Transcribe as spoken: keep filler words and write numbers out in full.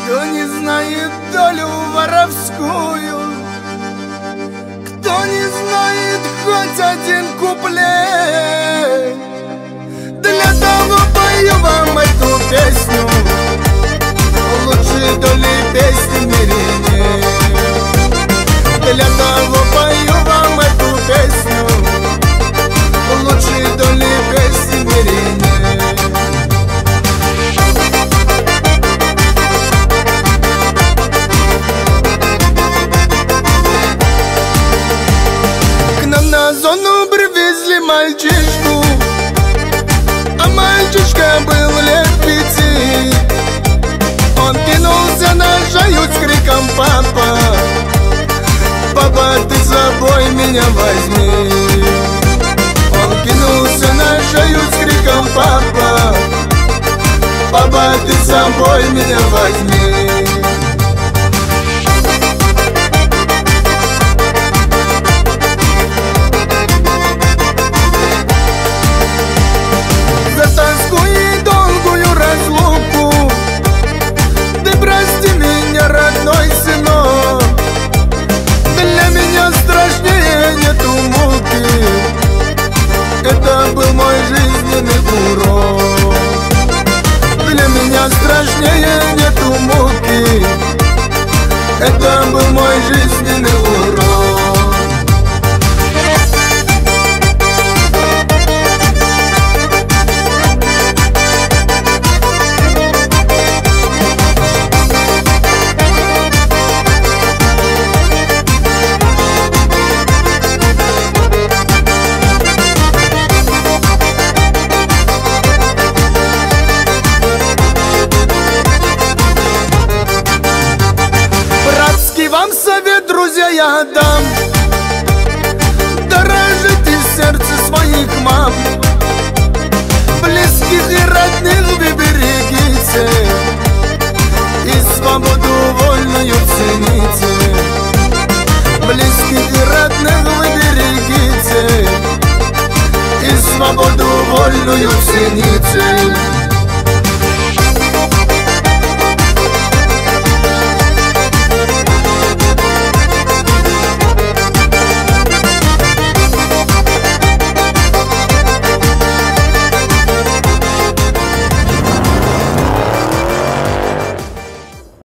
Кто не знает долю воровскую, кто не знает хоть один куплет, для того пою вам эту песню. Лучшей доли песни в мире нет. Для того пою вам эту песню. Лучшей доли песни в мире нет. К нам на зону привезли мальчишку, а мальчишка был лет пяти. Он кинулся на шею с криком: папа, папа, ты с собой меня возьми. Он кинулся на шею с криком: папа, папа, ты с собой меня возьми. За тоску и долгую разлуку ты прости меня, родной сынок. Для меня страшнее нету муки. Это был мой жизненный урок. Для меня страшнее нету муки. Это был мой жизненный урок. Вам совет, друзья, я дам: дорожите сердце своих мам, близких и родных вы берегите, и свободу вольную цените. Близких и родных вы берегите, и свободу вольную цените.